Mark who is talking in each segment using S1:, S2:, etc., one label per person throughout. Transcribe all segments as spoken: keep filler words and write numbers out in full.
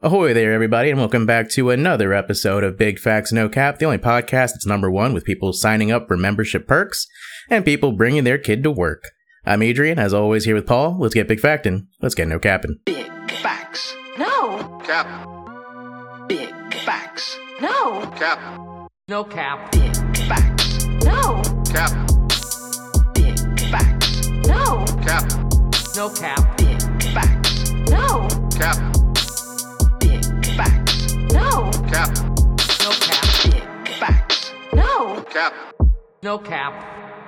S1: Ahoy there, everybody, and welcome back to another episode of Big Facts No Cap, the only podcast that's number one with people signing up for membership perks and people bringing their kid to work. I'm Adrian, as always, here with Paul. Let's get big factin'. Let's get no capping.
S2: Big facts.
S3: No.
S2: Cap. Big facts.
S3: No.
S2: Cap.
S3: No cap.
S2: Big facts.
S3: No.
S2: Cap. Big facts.
S3: No.
S2: Cap.
S3: No cap.
S2: Big facts.
S3: No.
S2: Cap. Big facts.
S3: No.
S2: Cap.
S3: No cap.
S2: Big facts.
S3: No.
S2: Cap.
S3: No cap.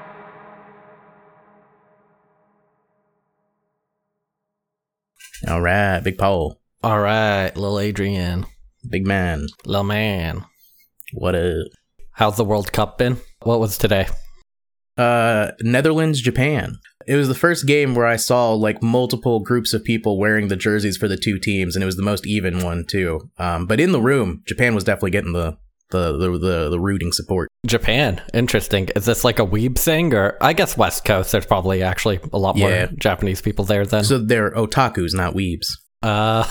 S1: All right, Big Paul.
S4: All right, little Adrian.
S1: Big man.
S4: Little man.
S1: What up?
S4: How's the World Cup been? What was today?
S1: Uh, Netherlands, Japan. It was the first game where I saw, like, multiple groups of people wearing the jerseys for the two teams, and it was the most even one, too. Um, but in the room, Japan was definitely getting the, the, the, the, the rooting support.
S4: Japan. Interesting. Is this like a weeb thing? Or I guess West Coast, there's probably actually a lot more
S1: Yeah.
S4: Japanese people there then.
S1: So they're otakus, not weebs.
S4: Uh,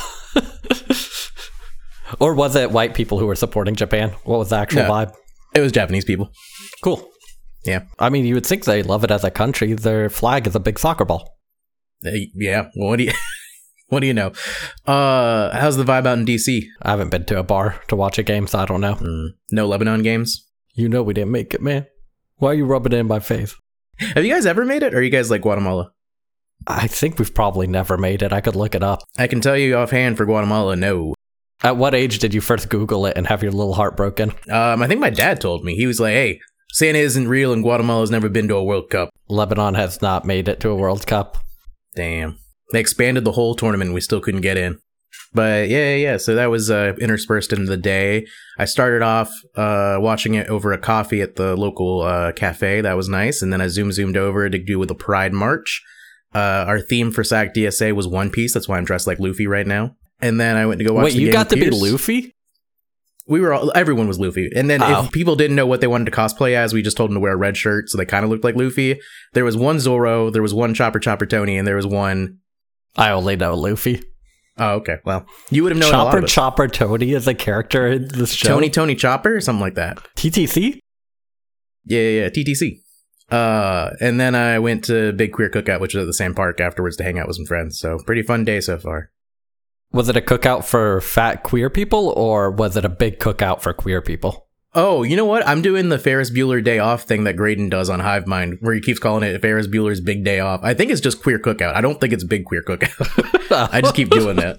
S4: or was it white people who were supporting Japan? What was the actual
S1: No.
S4: vibe?
S1: It was Japanese people.
S4: Cool.
S1: Yeah.
S4: I mean, you would think they love it as a country. Their flag is a big soccer ball.
S1: Uh, yeah. Well, what do you... What do you know? Uh, how's the vibe out in D C?
S4: I haven't been to a bar to watch a game, so I don't know.
S1: Mm, no Lebanon games?
S4: You know we didn't make it, man. Why are you rubbing it in my face?
S1: Have you guys ever made it, or are you guys like Guatemala?
S4: I think we've probably never made it. I could look it up.
S1: I can tell you offhand for Guatemala, no.
S4: At what age did you first Google it and have your little heart broken?
S1: Um, I think my dad told me. He was like, hey, Santa isn't real and Guatemala's never been to a World Cup.
S4: Lebanon has not made it to a World Cup.
S1: Damn. They expanded the whole tournament and we still couldn't get in. But yeah, yeah, yeah. So that was uh, interspersed into the day. I started off uh, watching it over a coffee at the local uh, cafe. That was nice. And then I zoom zoomed over to do with the Pride March. Uh, our theme for S A C D S A was One Piece. That's why I'm dressed like Luffy right now. And then I went to go watch
S4: Wait,
S1: the
S4: you
S1: Game
S4: got
S1: of
S4: to be
S1: Tears.
S4: Luffy?
S1: We were all, everyone was Luffy. And then
S4: Oh.
S1: if people didn't know what they wanted to cosplay as, we just told them to wear a red shirt. So they kind of looked like Luffy. There was one Zoro, there was one Chopper Chopper Tony, and there was one...
S4: I only know Luffy.
S1: Oh, okay. Well, you would have known a lot
S4: Chopper
S1: of it.
S4: Chopper Tony is a character in this show.
S1: Tony Tony Chopper or something like that.
S4: T T C?
S1: Yeah, yeah, yeah. T T C. Uh, and then I went to Big Queer Cookout, which was at the same park afterwards to hang out with some friends. So pretty fun day so far.
S4: Was it a cookout for fat queer people or was it a big cookout for queer people?
S1: Oh, you know what? I'm doing the Ferris Bueller Day Off thing that Graydon does on Hive Mind, where he keeps calling it Ferris Bueller's Big Day Off. I think it's just Queer Cookout. I don't think it's Big Queer Cookout. I just keep doing that.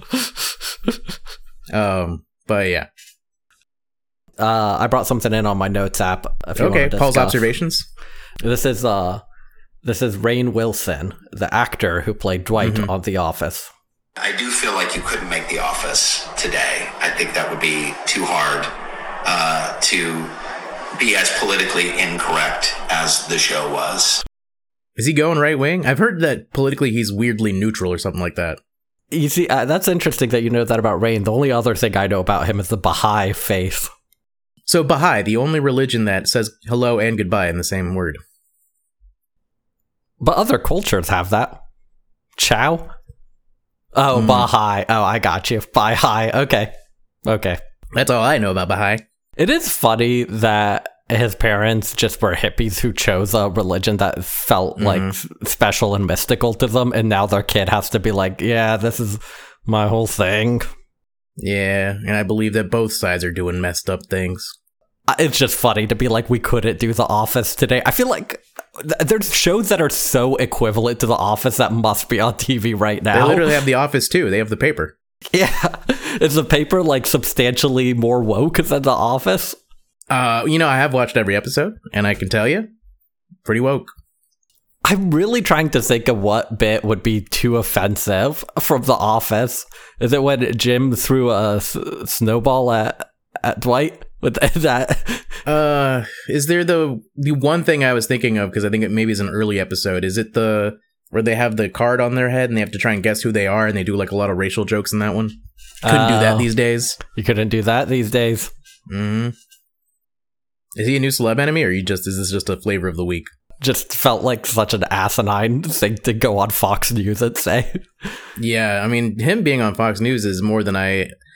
S1: Um, but yeah.
S4: Uh, I brought something in on my notes app. If you
S1: Okay,
S4: want to
S1: Paul's
S4: discuss.
S1: observations.
S4: This is uh, this is Rainn Wilson, the actor who played Dwight
S1: Mhm.
S4: on The Office.
S5: I do feel like you couldn't make The Office today. I think that would be too hard uh, to be as politically incorrect as the show was.
S1: Is he going right wing? I've heard that politically he's weirdly neutral or something like that.
S4: You see, uh, that's interesting that you know that about Rainn. The only other thing I know about him is the Baha'i faith.
S1: So Baha'i, the only religion that says hello and goodbye in the same word.
S4: But other cultures have that. Chow? Oh,
S1: Hmm.
S4: Baha'i. Oh, I got you. Baha'i. Okay. Okay.
S1: That's all I know about Baha'i.
S4: It is funny that his parents just were hippies who chose a religion that felt like s- special and mystical to them, and now their kid has to be like, yeah, this is my whole thing.
S1: Yeah, and I believe that both sides are doing messed up things.
S4: Uh, It's just funny to be like, we couldn't do The Office today. I feel like th- there's shows that are so equivalent to The Office that must be on T V right
S1: They
S4: now.
S1: literally have The Office too. They have the paper.
S4: Yeah. Is the paper like substantially more woke than The Office?
S1: Uh, you know, I have watched every episode, and I can tell you, pretty woke.
S4: I'm really trying to think of what bit would be too offensive from The Office. Is it when Jim threw a s- snowball at, at Dwight? With that?
S1: Uh, is there the the one thing I was thinking of, because I think it maybe is an early episode, is it the where they have the card on their head and they have to try and guess who they are, and they do like a lot of racial jokes in that one? Couldn't do that
S4: Oh.
S1: these days.
S4: You couldn't do that these days.
S1: hmm Is he a new celeb enemy, or you just is this just a flavor of the week?
S4: Just felt like such an asinine thing to go on Fox News and say.
S1: Yeah, I mean, him being on Fox News is more than I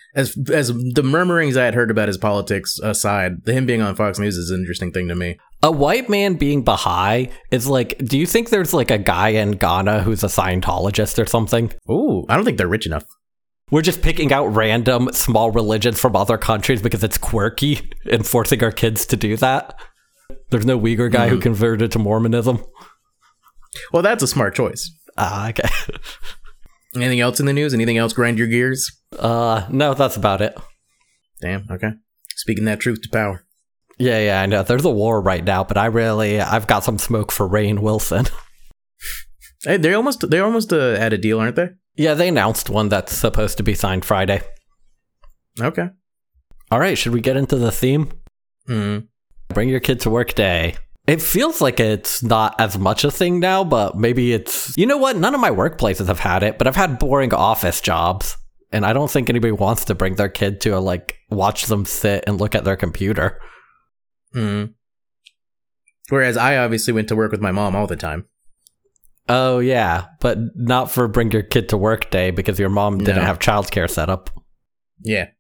S1: as as the murmurings I had heard about his politics aside, him being on Fox News is an interesting thing to me.
S4: A white man being Baha'i is like, do you think there's like a guy in Ghana who's a Scientologist or something?
S1: Ooh, I don't think they're rich enough.
S4: We're just picking out random small religions from other countries because it's quirky and forcing our kids to do that. There's no Uyghur guy mm. who converted to Mormonism.
S1: Well, that's a smart choice.
S4: Ah, uh, okay.
S1: Anything else in the news? Anything else grind your gears?
S4: Uh, no, that's about it.
S1: Damn, okay. Speaking that truth to power.
S4: Yeah, yeah, I know. There's a war right now, but I really, I've got some smoke for Rainn Wilson.
S1: Hey, they almost, they almost uh, had a deal, aren't they?
S4: Yeah, they announced one that's supposed to be signed Friday.
S1: Okay.
S4: All right, should we get into the theme?
S1: Hmm.
S4: Bring your kid to work day. It feels like it's not as much a thing now, but maybe it's... You know what? None of my workplaces have had it, but I've had boring office jobs, and I don't think anybody wants to bring their kid to, a, like, watch them sit and look at their computer.
S1: Hmm. Whereas I obviously went to work with my mom all the time.
S4: Oh, yeah, but not for bring your kid to work day because your mom didn't
S1: No.
S4: have childcare set up.
S1: Yeah.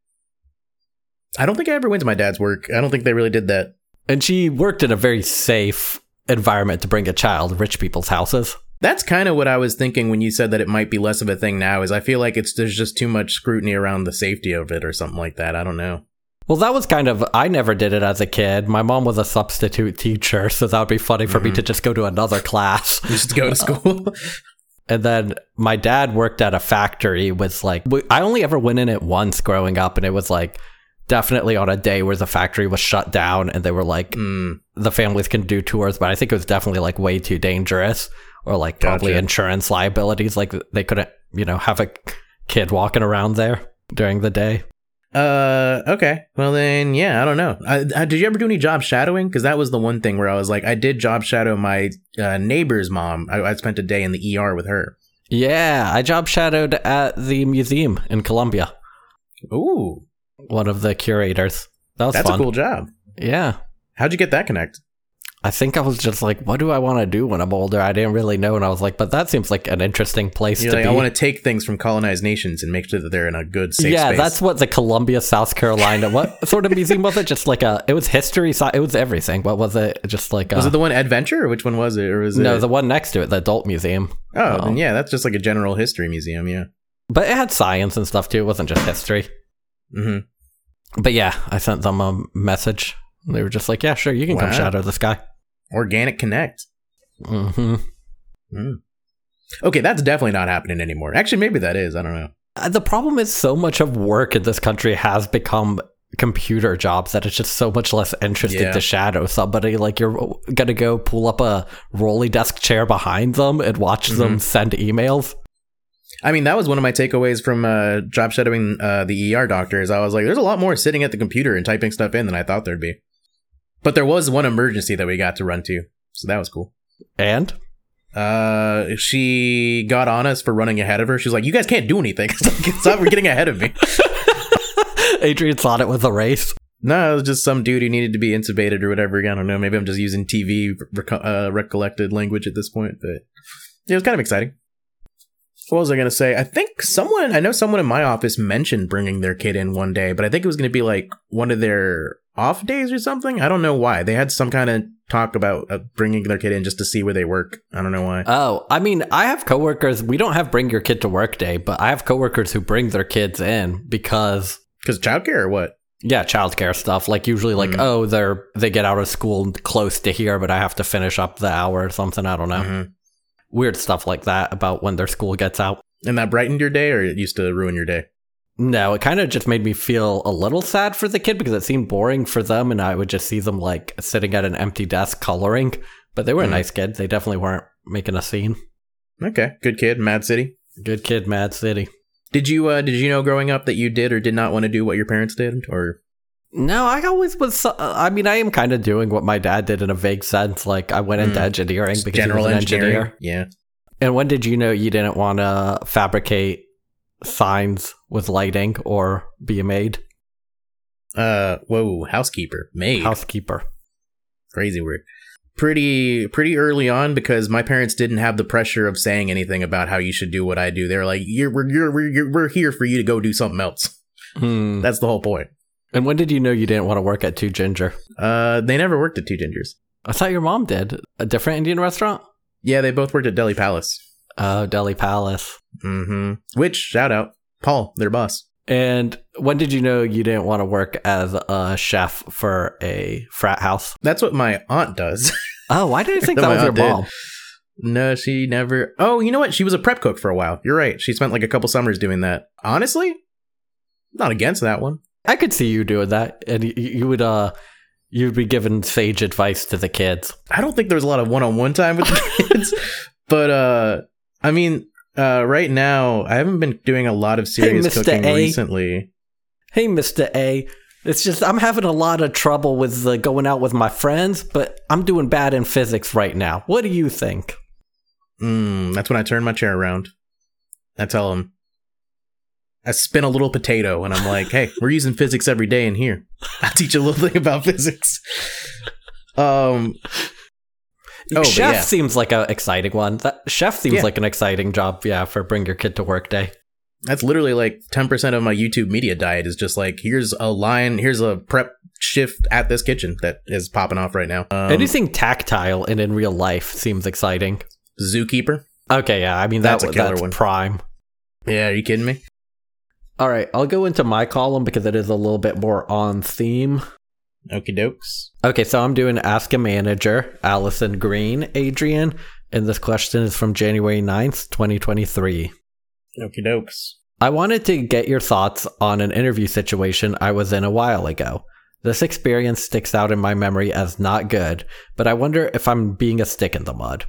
S1: I don't think I ever went to my dad's work. I don't think they really did that.
S4: And she worked in a very safe environment to bring a child, rich people's houses.
S1: That's kind of what I was thinking when you said that it might be less of a thing now, is I feel like it's there's just too much scrutiny around the safety of it or something like that. I don't know.
S4: Well, that was kind of, I never did it as a kid. My mom was a substitute teacher, so that would be funny for mm-hmm. me to just go to another class.
S1: Just go to school.
S4: And then my dad worked at a factory with like, I only ever went in it once growing up, and it was like definitely on a day where the factory was shut down and they were like, mm. the families can do tours, but I think it was definitely like way too dangerous, or like probably gotcha. Insurance liabilities. Like they couldn't, you know, have a kid walking around there during the day.
S1: Uh, okay. Well then, yeah, I don't know. I, I, did you ever do any job shadowing? Because that was the one thing where I was like, I did job shadow my uh, neighbor's mom. I, I spent a day in the E R with her.
S4: Yeah, I job shadowed at the museum in Columbia.
S1: Ooh.
S4: One of the curators. That was
S1: That's
S4: fun.
S1: a cool job.
S4: Yeah.
S1: How'd you get that connect?
S4: I think I was just like, what do I want to do when I'm older? I didn't really know. And I was like, but that seems like an interesting place
S1: You're
S4: to
S1: like,
S4: be.
S1: I want to take things from colonized nations and make sure that they're in a good, safe
S4: yeah,
S1: space.
S4: that's what the Columbia, South Carolina, what sort of museum was it? Just like a, it was history, it was everything. What was it? Just like a,
S1: Was it the one Adventure, or which one was it? Or was
S4: No,
S1: it...
S4: the one next to it, the adult museum.
S1: Oh,
S4: um,
S1: then yeah, that's just like a general history museum, yeah.
S4: But it had science and stuff too. It wasn't just history.
S1: Mm-hmm.
S4: But yeah, I sent them a message. They were just like, yeah, sure, you can wow. come shadow this guy.
S1: Organic Connect.
S4: Mm-hmm.
S1: Mm. Okay, that's definitely not happening anymore. Actually, maybe that is. I don't know.
S4: Uh, the problem is so much of work in this country has become computer jobs that it's just so much less interesting
S1: yeah.
S4: to shadow somebody. Like you're going to go pull up a rolly desk chair behind them and watch mm-hmm. them send emails.
S1: I mean, that was one of my takeaways from uh, job shadowing uh, the E R doctors. I was like, there's a lot more sitting at the computer and typing stuff in than I thought there'd be. But there was one emergency that we got to run to, so that was cool.
S4: And?
S1: Uh, she got on us for running ahead of her. She was like, you guys can't do anything. Stop getting ahead of me.
S4: Adrian thought it was a race.
S1: No, it was just some dude who needed to be intubated or whatever. I don't know. Maybe I'm just using T V rec- uh, recollected language at this point. But yeah, it was kind of exciting. What was I going to say? I think someone, I know someone in my office mentioned bringing their kid in one day, but I think it was going to be like one of their off days or something. I don't know why. They had some kind of talk about uh, bringing their kid in just to see where they work. I don't know why.
S4: Oh, I mean, I have coworkers. We don't have bring your kid to work day, but I have coworkers who bring their kids in because...
S1: Because childcare or what?
S4: Yeah, childcare stuff. Like usually like, mm. oh, they're they get out of school close to here, but I have to finish up the hour or something. I don't know. Mm-hmm. Weird stuff like that about when their school gets out.
S1: And that brightened your day, or it used to ruin your day?
S4: No, it kind of just made me feel a little sad for the kid because it seemed boring for them, and I would just see them like sitting at an empty desk coloring. But they were mm. a nice kid. They definitely weren't making a scene.
S1: Okay, good kid, Mad City.
S4: Good kid, Mad City.
S1: Did you uh, did you know growing up that you did or did not want to do what your parents did, or?
S4: No, I always was. Uh, I mean, I am kind of doing what my dad did in a vague sense. Like I went into mm. engineering
S1: Just
S4: because
S1: general
S4: he was an
S1: engineering.
S4: engineer.
S1: Yeah.
S4: And when did you know you didn't want to fabricate signs with lighting or be a maid?
S1: Uh, whoa, housekeeper, maid,
S4: housekeeper.
S1: Crazy word. Pretty, pretty early on, because my parents didn't have the pressure of saying anything about how you should do what I do. They're like, "You're, we're, you're, we're, we're here for you to go do something else."
S4: Hmm.
S1: That's the whole point.
S4: And when did you know you didn't want to work at Two Ginger?
S1: Uh, they never worked at Two Gingers.
S4: I thought your mom did. A different Indian restaurant?
S1: Yeah, they both worked at Delhi Palace.
S4: Oh, Delhi Palace.
S1: Mm-hmm. Which, shout out, Paul, their boss.
S4: And when did you know you didn't want to work as a chef for a frat house?
S1: That's what my aunt does.
S4: Oh, why did I think
S1: That
S4: that
S1: my
S4: was your
S1: aunt did.
S4: mom?
S1: No, she never. Oh, you know what? She was a prep cook for a while. You're right. She spent like a couple summers doing that. Honestly, not against that one.
S4: I could see you doing that, and you, you would uh, you'd be giving sage advice to the kids.
S1: I don't think there was a lot of one-on-one time with the kids, but uh, I mean, uh, right now I haven't been doing a lot of serious
S4: Mister
S1: cooking
S4: A.
S1: recently.
S4: Hey, Mister A, it's just I'm having a lot of trouble with uh, going out with my friends, but I'm doing bad in physics right now. What do you think?
S1: Mm, that's when I turn my chair around. I tell them. I spin a little potato and I'm like, hey, we're using physics every day in here. I'll teach you a little thing about physics. Um, oh,
S4: Chef
S1: yeah.
S4: seems like an exciting one. That, chef seems
S1: Yeah.
S4: like an exciting job, yeah, for bring your kid to work day.
S1: That's literally like ten percent of my YouTube media diet is just like, here's a line, here's a prep shift at this kitchen that is popping off right now. Um,
S4: Anything tactile and in real life seems exciting.
S1: Zookeeper.
S4: Okay, yeah, I mean, that,
S1: That's a killer
S4: that's
S1: one.
S4: prime.
S1: Yeah, are you kidding me?
S4: All right, I'll go into my column because it is a little bit more on theme.
S1: Okie dokes.
S4: Okay, so I'm doing Ask a Manager, Allison Green, Adrian, and this question is from January ninth, twenty twenty-three.
S1: Okie dokes.
S4: I wanted to get your thoughts on an interview situation I was in a while ago. This experience sticks out in my memory as not good, but I wonder if I'm being a stick in the mud.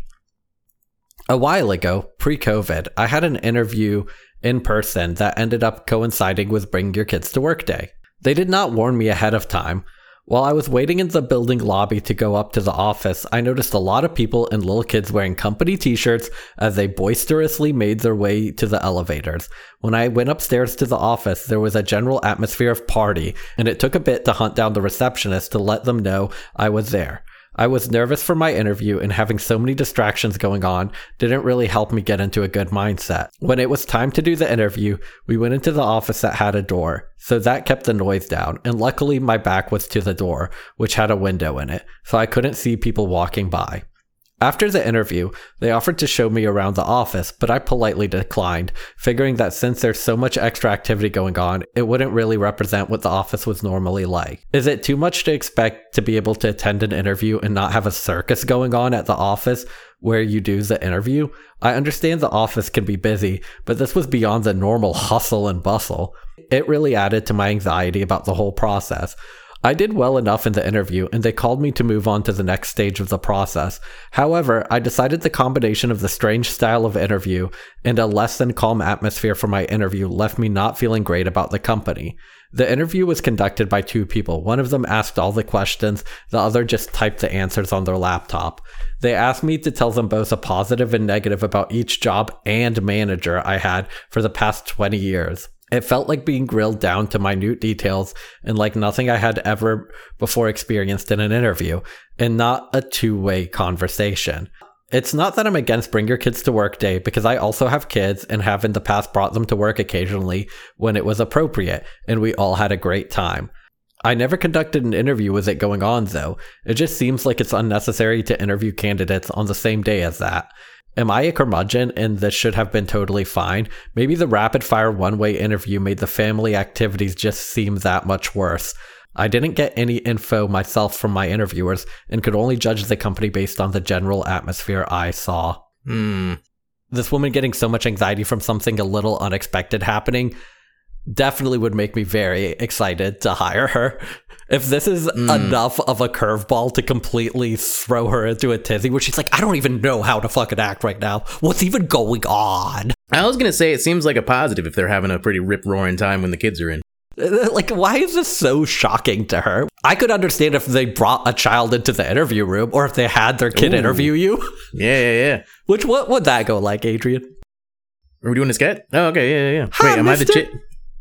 S4: A while ago, pre-COVID, I had an interview in person that ended up coinciding with Bring Your Kids to Work Day. They did not warn me ahead of time. While I was waiting in the building lobby to go up to the office, I noticed a lot of people and little kids wearing company t-shirts as they boisterously made their way to the elevators. When I went upstairs to the office, there was a general atmosphere of party, and it took a bit to hunt down the receptionist to let them know I was there. I was nervous for my interview, and having so many distractions going on didn't really help me get into a good mindset. When it was time to do the interview, we went into the office that had a door, so that kept the noise down, and luckily my back was to the door, which had a window in it, so I couldn't see people walking by. After the interview, they offered to show me around the office, but I politely declined, figuring that since there's so much extra activity going on, it wouldn't really represent what the office was normally like. Is it too much to expect to be able to attend an interview and not have a circus going on at the office where you do the interview? I understand the office can be busy, but this was beyond the normal hustle and bustle. It really added to my anxiety about the whole process. I did well enough in the interview, and they called me to move on to the next stage of the process. However, I decided the combination of the strange style of interview and a less than calm atmosphere for my interview left me not feeling great about the company. The interview was conducted by two people. One of them asked all the questions, the other just typed the answers on their laptop. They asked me to tell them both a positive and negative about each job and manager I had for the past twenty years. It felt like being grilled down to minute details and like nothing I had ever before experienced in an interview, and not a two-way conversation. It's not that I'm against Bring Your Kids to Work Day, because I also have kids and have in the past brought them to work occasionally when it was appropriate, and we all had a great time. I never conducted an interview with it going on, though. It just seems like it's unnecessary to interview candidates on the same day as that. Am I a curmudgeon and this should have been totally fine? Maybe the rapid-fire one-way interview made the family activities just seem that much worse. I didn't get any info myself from my interviewers and could only judge the company based on the general atmosphere I saw.
S1: Hmm.
S4: This woman getting so much anxiety from something a little unexpected happening definitely would make me very excited to hire her. If this is
S1: Mm.
S4: enough of a curveball to completely throw her into a tizzy where she's like, I don't even know how to fucking act right now. What's even going on?
S1: I was gonna say it seems like a positive if they're having a pretty rip-roaring time when the kids are in.
S4: Like, why is this so shocking to her? I could understand if they brought a child into the interview room or if they had their kid
S1: Ooh.
S4: interview you.
S1: Yeah, yeah, yeah.
S4: Which, what would that go like, Adrian?
S1: Are we doing a sketch? Oh, okay, yeah, yeah, yeah.
S4: Hi,
S1: Wait, am I the
S4: mister.
S1: chick?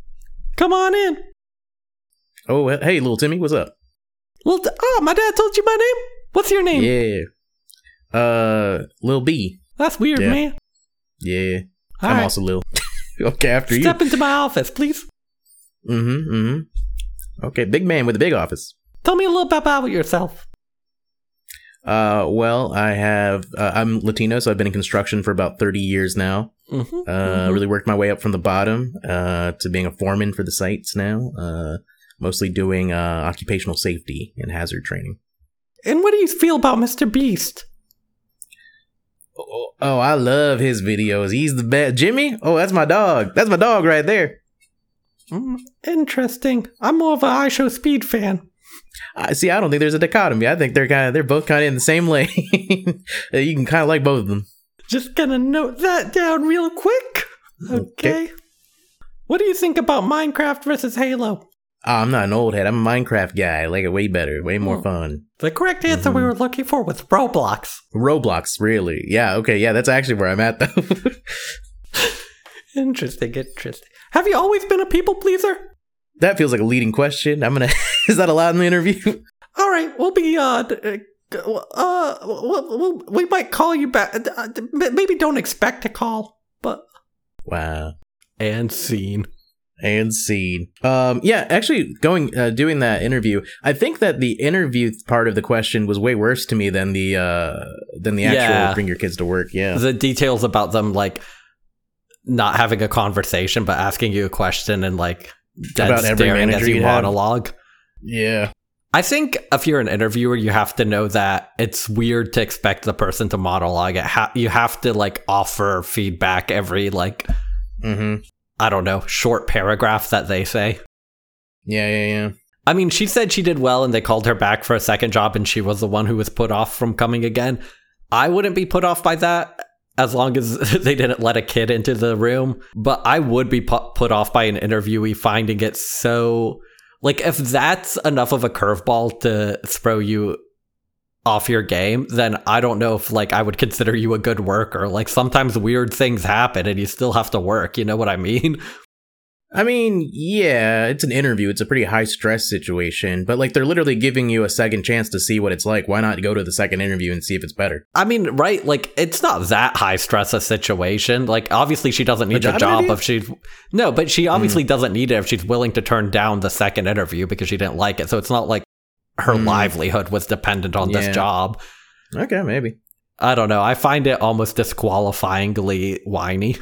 S4: Come on in.
S1: Oh, hey, little Timmy, what's up?
S4: Well, oh, my dad told you my name? What's your name?
S1: Yeah. Uh, Lil B.
S4: That's weird,
S1: Yeah.
S4: man.
S1: Yeah.
S4: All
S1: I'm
S4: right.
S1: also Lil. Okay, after you.
S4: Step into my office, please.
S1: Mm-hmm. Mm-hmm. Okay, big man with a big office.
S4: Tell me a little bit about yourself.
S1: Uh, well, I have. Uh, I'm Latino, so I've been in construction for about thirty years now.
S4: Mm-hmm,
S1: Uh,
S4: mm-hmm.
S1: really worked my way up from the bottom uh, to being a foreman for the sites now. Uh, mostly doing uh, occupational safety and hazard training.
S4: And what do you feel about Mister Beast?
S1: Oh, oh, I love his videos. He's the best. Jimmy? Oh, that's my dog. That's my dog right there.
S4: Mm, interesting. I'm more of an iShow Speed fan.
S1: I see. I don't think there's a dichotomy. I think they're kind of they're both kind of in the same lane. You can kind of like both of them.
S4: Just gonna note that down real quick. Okay.
S1: Okay.
S4: What do you think about Minecraft versus Halo?
S1: Oh, I'm not an old head. I'm a Minecraft guy. I like it way better, way more
S4: Hmm.
S1: fun.
S4: The correct answer we were looking for was Roblox.
S1: Roblox, really? Yeah. Okay. Yeah, that's actually where I'm at, though.
S4: Interesting, interesting. Have you always been a people pleaser?
S1: That feels like a leading question. I'm gonna. Is that allowed in the interview?
S4: All right, we'll be uh, d- uh, uh we'll, we'll, we might call you back. Uh, d- maybe don't expect a call, but
S1: Wow.
S4: and scene.
S1: And scene. Um, yeah, actually, going uh, doing that interview, I think that the interview part of the question was way worse to me than the uh than the actual
S4: Yeah.
S1: bring your kids to work. Yeah.
S4: The details about them like not having a conversation, but asking you a question and like dead
S1: About every
S4: staring as
S1: manager
S4: you
S1: you have.
S4: monologue.
S1: Yeah.
S4: I think if you're an interviewer, you have to know that it's weird to expect the person to monologue. It ha- you have to like offer feedback every like
S1: Mm-hmm.
S4: I don't know short paragraph that they say.
S1: Yeah, yeah, yeah.
S4: I mean, she said she did well and they called her back for a second job and she was the one who was put off from coming again. I wouldn't be put off by that as long as they didn't let a kid into the room. But I would be pu- put off by an interviewee finding it so... Like, if that's enough of a curveball to throw you off your game, then I don't know if, like, I would consider you a good worker. Like, sometimes weird things happen and you still have to work. You know what I mean?
S1: I mean, yeah, it's an interview. It's a pretty high stress situation, but like they're literally giving you a second chance to see what it's like. Why not go to the second interview and see if it's better?
S4: I mean, right? Like, it's not that high stress a situation. Like, obviously, she doesn't need
S1: A
S4: the
S1: job
S4: job
S1: interview?
S4: if she's no, but she obviously doesn't need it if she's willing to turn down the second interview because she didn't like it. So it's not like her
S1: Mm.
S4: livelihood was dependent on
S1: Yeah.
S4: this job.
S1: Okay, maybe.
S4: I don't know. I find it almost disqualifyingly whiny.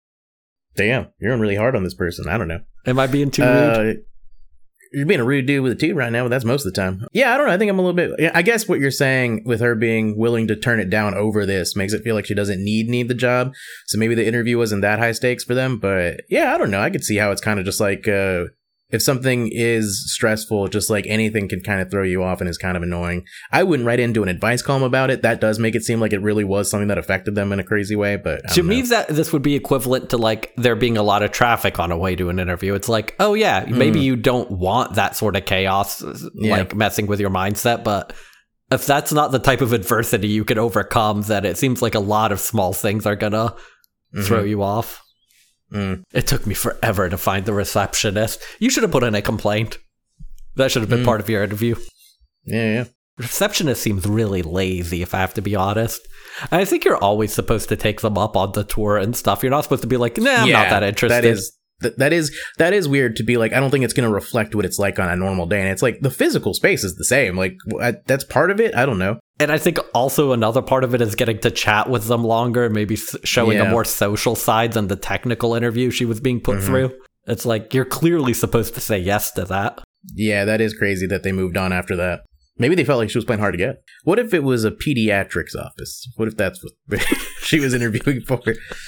S1: Damn, you're going really hard on this person. I don't know.
S4: Am I being too rude?
S1: Uh, you're being a rude dude with a two right now, but that's most of the time. Yeah, I don't know. I think I'm a little bit. Yeah, I guess what you're saying with her being willing to turn it down over this makes it feel like she doesn't need need the job. So maybe the interview wasn't that high stakes for them. But yeah, I don't know. I could see how it's kind of just like uh, if something is stressful, just like anything can kind of throw you off and is kind of annoying. I wouldn't write into an advice column about it. That does make it seem like it really was something that affected them in a crazy way. But I
S4: To
S1: don't
S4: me,
S1: know.
S4: that this would be equivalent to like there being a lot of traffic on a way to an interview. It's like, oh yeah, maybe you don't want that sort of chaos,
S1: Yeah.
S4: like messing with your mindset. But if that's not the type of adversity you can overcome, then it seems like a lot of small things are gonna throw you off.
S1: Mm.
S4: It took me forever to find the receptionist. You should have put in a complaint. That should have been
S1: Mm.
S4: part of your interview.
S1: Yeah, yeah.
S4: Receptionist seems really lazy, if I have to be honest. And I think you're always supposed to take them up on the tour and stuff. You're not supposed to be like, nah, I'm not that interested.
S1: That is th- that is that is weird to be like. I don't think it's going to reflect what it's like on a normal day. And it's like the physical space is the same. Like w- I, that's part of it. I don't know.
S4: And I think also another part of it is getting to chat with them longer, maybe s- showing a
S1: Yeah.
S4: more social side than the technical interview she was being put
S1: Mhm.
S4: through. It's like, you're clearly supposed to say yes to that.
S1: Yeah, that is crazy that they moved on after that. Maybe they felt like she was playing hard to get. What if it was a pediatrics office? What if that's what she was interviewing for?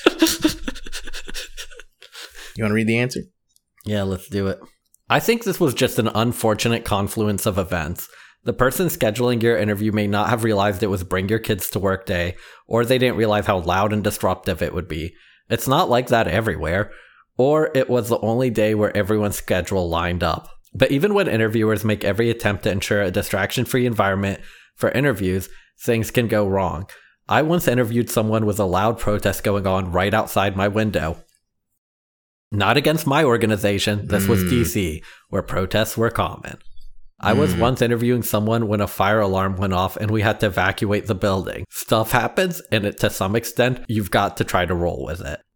S1: You want to read the answer?
S4: Yeah, let's do it. I think this was just an unfortunate confluence of events. The person scheduling your interview may not have realized it was Bring Your Kids to Work Day, or they didn't realize how loud and disruptive it would be. It's not like that everywhere. Or it was the only day where everyone's schedule lined up. But even when interviewers make every attempt to ensure a distraction-free environment for interviews, things can go wrong. I once interviewed someone with a loud protest going on right outside my window. Not against my organization, this was D C, where protests were common. I was once interviewing someone when a fire alarm went off and we had to evacuate the building. Stuff happens, and it, to some extent, you've got to try to roll with it.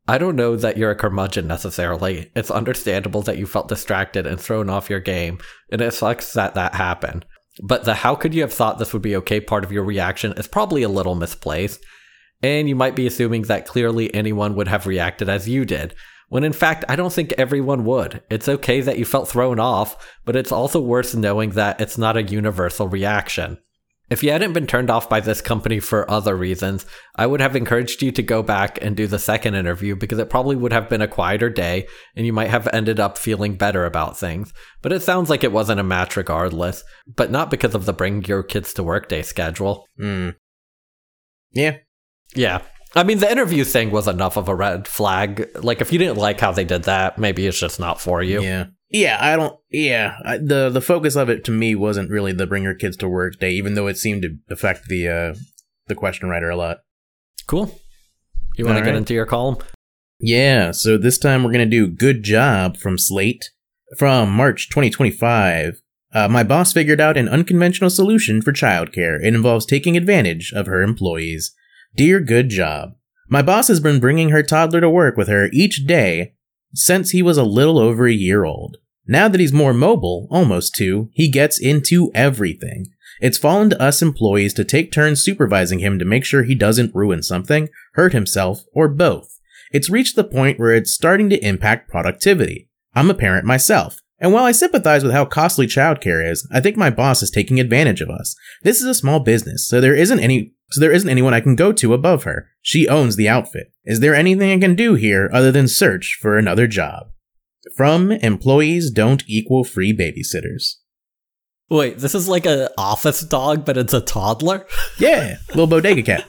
S4: I don't know that you're a curmudgeon necessarily. It's understandable that you felt distracted and thrown off your game, and it sucks that that happened. But the how could you have thought this would be okay part of your reaction is probably a little misplaced, and you might be assuming that clearly anyone would have reacted as you did, when in fact I don't think everyone would. It's okay that you felt thrown off, but it's also worth knowing that it's not a universal reaction. If you hadn't been turned off by this company for other reasons, I would have encouraged you to go back and do the second interview because it probably would have been a quieter day and you might have ended up feeling better about things. But it sounds like it wasn't a match regardless, but not because of the bring your kids to work day schedule.
S1: Mm. Yeah.
S4: Yeah. I mean, the interview thing was enough of a red flag. Like, if you didn't like how they did that, maybe it's just not for you.
S1: Yeah. Yeah, I don't, yeah, I, the the focus of it to me wasn't really the bring your kids to work day, even though it seemed to affect the uh, the question writer a lot.
S4: Cool. You want to
S1: All
S4: get
S1: right.
S4: into your column?
S1: Yeah, so this time we're going to do Good Job from Slate. From March twenty twenty-five, uh, my boss figured out an unconventional solution for childcare. It involves taking advantage of her employees. Dear Good Job, my boss has been bringing her toddler to work with her each day since he was a little over a year old. Now that he's more mobile, almost two, he gets into everything. It's fallen to us employees to take turns supervising him to make sure he doesn't ruin something, hurt himself, or both. It's reached the point where it's starting to impact productivity. I'm a parent myself, and while I sympathize with how costly childcare is, I think my boss is taking advantage of us. This is a small business, so there isn't any so there isn't anyone I can go to above her. She owns the outfit. Is there anything I can do here other than search for another job? From Employees Don't Equal Free Babysitters.
S4: Wait, this is like an office dog, but it's a toddler?
S1: Yeah, little bodega cat.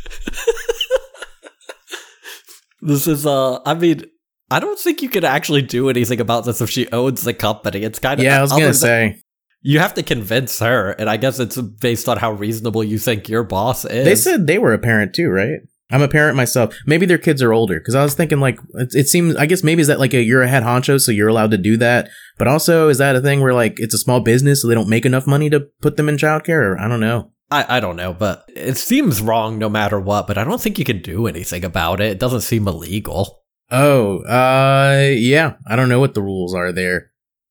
S4: This is, uh, I mean, I don't think you can actually do anything about this if she owns the company. It's kind of...
S1: Yeah, I was
S4: other
S1: gonna
S4: than-
S1: say.
S4: You have to convince her, and I guess it's based on how reasonable you think your boss is.
S1: They said they were a parent too, right? I'm a parent myself. Maybe their kids are older, because I was thinking like, it, it seems, I guess maybe is that like a, you're a head honcho, so you're allowed to do that. But also, is that a thing where like, it's a small business, so they don't make enough money to put them in childcare? Or I don't know.
S4: I, I don't know, but it seems wrong no matter what, but I don't think you can do anything about it. It doesn't seem illegal.
S1: Oh, uh, yeah. I don't know what the rules are there.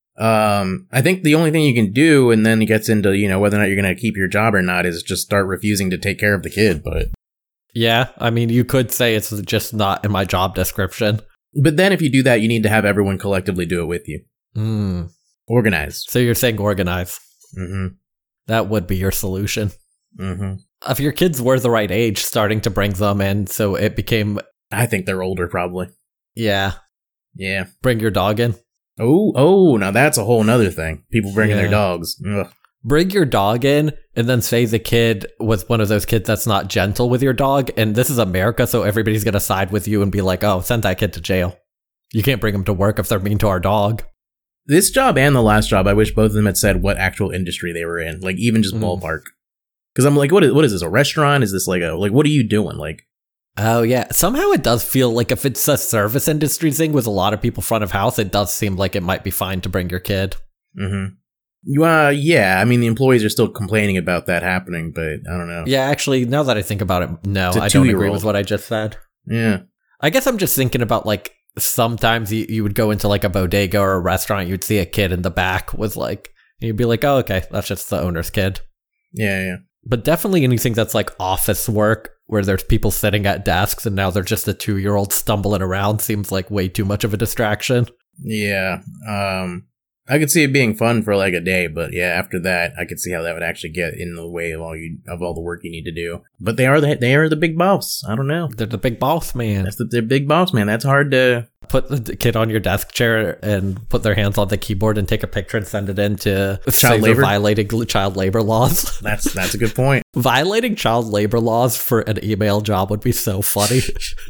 S1: Um, I think the only thing you can do, and then it gets into, you know, whether or not you're going to keep your job or not, is just start refusing to take care of the kid. But
S4: Yeah, I mean, you could say it's just not in my job description.
S1: but then if you do that, you need to have everyone collectively do it with you.
S4: Hmm.
S1: Organized.
S4: So you're saying organize.
S1: Mm-hmm.
S4: That would be your solution.
S1: Mm-hmm.
S4: If your kids were the right age, starting to bring them in, so it became,
S1: I think they're older, probably.
S4: yeah,
S1: Yeah.
S4: bring your dog in.
S1: Oh, oh, now that's a whole nother thing. People bringing
S4: Yeah.
S1: their dogs. Ugh.
S4: Bring your dog in, and then say the kid was one of those kids that's not gentle with your dog, and this is America, so everybody's going to side with you and be like, oh, send that kid to jail. You can't bring him to work if they're mean to our dog.
S1: This job and the last job, I wish both of them had said what actual industry they were in. Like, even just
S4: Mm.
S1: ballpark. Because I'm like, what is, what is this, a restaurant? Is this like a, like, what are you doing? Like,
S4: Oh, yeah. Somehow it does feel like if it's a service industry thing with a lot of people front of house, it does seem like it might be fine to bring your kid.
S1: mm-hmm. You, uh, yeah, I mean, the employees are still complaining about that happening, but I don't know.
S4: Yeah, actually, now that I think about it, no,
S1: It's a
S4: I don't agree
S1: two-year-old.
S4: with what I just said.
S1: Yeah.
S4: I guess I'm just thinking about like sometimes you, you would go into like a bodega or a restaurant, you'd see a kid in the back with like, you'd be like, oh, okay, that's just the owner's kid.
S1: Yeah, yeah.
S4: But definitely anything that's like office work where there's people sitting at desks and now they're just a two year old stumbling around seems like way too much of a distraction.
S1: Yeah. Um, I could see it being fun for like a day, but yeah, after that, I could see how that would actually get in the way of all you of all the work you need to do. But they are the they are the big boss. I don't know.
S4: They're the big boss, man.
S1: That's the they're big boss, man. That's hard to.
S4: Put the kid on your desk chair and put their hands on the keyboard and take a picture and send it in to say they're
S1: labor?
S4: violating l- child labor laws.
S1: That's that's a good point.
S4: Violating child labor laws for an email job would be so funny.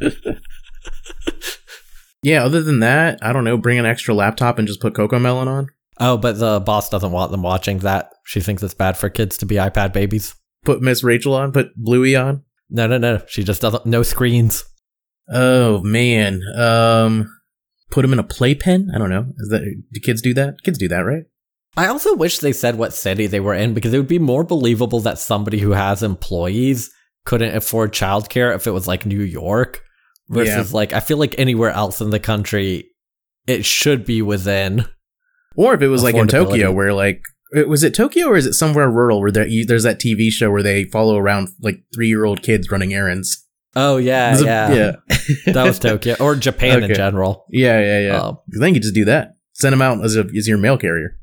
S1: Yeah. Other than that, I don't know. Bring an extra laptop and just put Coco Melon on.
S4: Oh, but the boss doesn't want them watching that. She thinks it's bad for kids to be iPad babies.
S1: Put Miss Rachel on. Put Bluey on.
S4: No, no, no. She just doesn't. No screens.
S1: Oh man. Um, put them in a playpen. I don't know. Is that do kids do that? Kids do that, right?
S4: I also wish they said what city they were in because it would be more believable that somebody who has employees couldn't afford childcare if it was like New York versus like I feel like anywhere else in the country, it should be within.
S1: Or if it was like in Tokyo,
S4: affordability.
S1: where like it- was it Tokyo or is it somewhere rural where there, you, there's that T V show where they follow around like three year old kids running errands.
S4: Oh yeah,
S1: There's a-
S4: yeah,
S1: yeah,
S4: that was Tokyo or Japan in
S1: Okay.
S4: general.
S1: yeah, yeah, yeah.
S4: Um,
S1: 'Cause then you could just do that. Send them out as a as your mail carrier.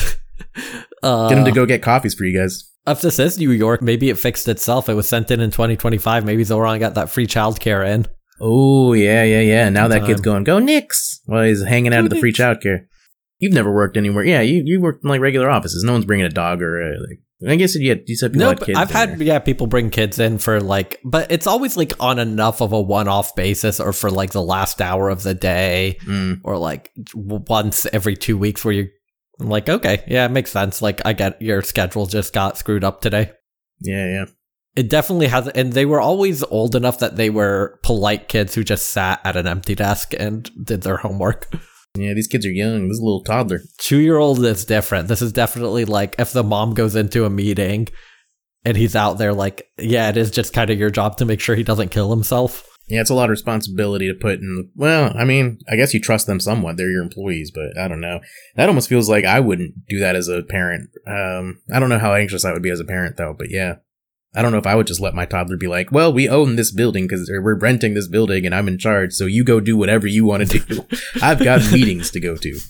S4: Uh,
S1: Get them to go get coffees for you guys.
S4: If this is New York, maybe it fixed itself. It was sent in in twenty twenty-five. Maybe Zoran got that free childcare in.
S1: Oh yeah, yeah, yeah. Now that
S4: Time.
S1: kid's going, go Knicks, while he's hanging out
S4: Go
S1: at the free
S4: Knicks.
S1: childcare. You've never worked anywhere, yeah? You you worked in like regular offices. No one's bringing a dog or a, like. I guess you had, you said people
S4: No,
S1: had
S4: but
S1: kids.
S4: I've
S1: in
S4: had
S1: there.
S4: yeah people bring kids in for like, but it's always like on enough of a one-off basis, or for like the last hour of the day,
S1: Mm.
S4: or like w- once every two weeks, where you're like, okay, yeah, it makes sense. Like, I get your schedule just got screwed up today.
S1: Yeah, yeah.
S4: It definitely has, and they were always old enough that they were polite kids who just sat at an empty desk and did their homework.
S1: Yeah, these kids are young. This is a little toddler.
S4: Two-year-old is different. This is definitely like if the mom goes into a meeting and he's out there, like, yeah, it is just kind of your job to make sure he doesn't kill himself.
S1: Yeah, it's a lot of responsibility to put in. Well, I mean, I guess you trust them somewhat. They're your employees, but I don't know. That almost feels like I wouldn't do that as a parent. Um, I don't know how anxious I would be as a parent, though, but yeah. I don't know if I would just let my toddler be like, well, we own this building because we're renting this building and I'm in charge, so you go do whatever you want to do. I've got meetings to go to.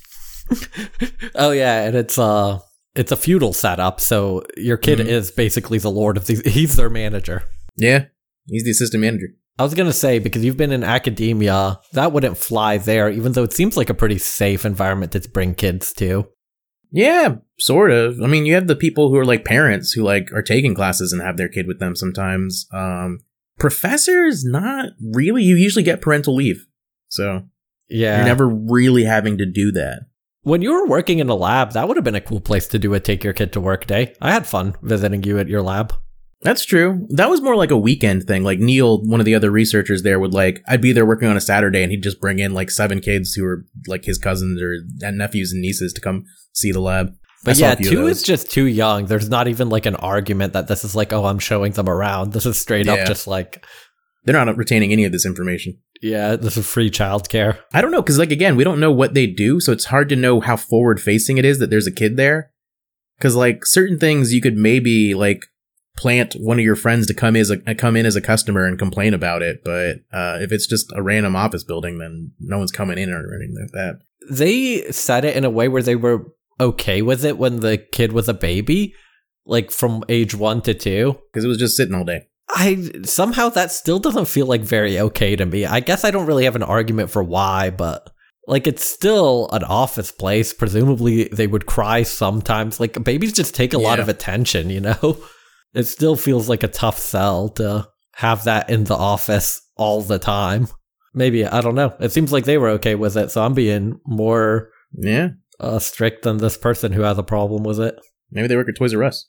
S4: Oh yeah, and it's uh it's a feudal setup, so your kid
S1: Mhm.
S4: is basically the lord of these. He's their manager.
S1: Yeah, he's the assistant manager.
S4: I was gonna say, because you've been in academia, that wouldn't fly there, even though it seems like a pretty safe environment to bring kids to.
S1: Yeah, sort of. I mean, you have the people who are like parents who like are taking classes and have their kid with them sometimes. Um, professors, not really. You usually get parental leave. So
S4: Yeah.
S1: you're never really having to do that.
S4: When you were working in a lab, that would have been a cool place to do a take your kid to work day. I had fun visiting you at your lab.
S1: That's true. That was more like a weekend thing. Like Neil, one of the other researchers there, would like, I'd be there working on a Saturday and he'd just bring in like seven kids who were like his cousins or and nephews and nieces to come see the lab. I
S4: But
S1: saw
S4: yeah,
S1: a few of
S4: two
S1: those.
S4: is just too young. There's not even like an argument that this is like, oh, I'm showing them around. This is straight
S1: Yeah.
S4: up just like,
S1: They're not retaining any of this information.
S4: yeah, this is free childcare.
S1: I don't know, because like again, we don't know what they do, so it's hard to know how forward facing it is that there's a kid there. Because like certain things, you could maybe like plant one of your friends to come as a come in as a customer and complain about it, but uh, if it's just a random office building, then no one's coming in or anything like that.
S4: They said it in a way where they were okay with it when the kid was a baby, like from age one to two.
S1: Because it was just sitting all day.
S4: I somehow that still doesn't feel like very okay to me. I guess I don't really have an argument for why, but like it's still an office place. Presumably they would cry sometimes. Like babies just take a lot
S1: Yeah.
S4: of attention, you know? It still feels like a tough sell to have that in the office all the time. Maybe, I don't know. It seems like they were okay with it, so I'm being more
S1: Yeah,
S4: uh, strict than this person who has a problem with it.
S1: maybe they work at Toys R Us.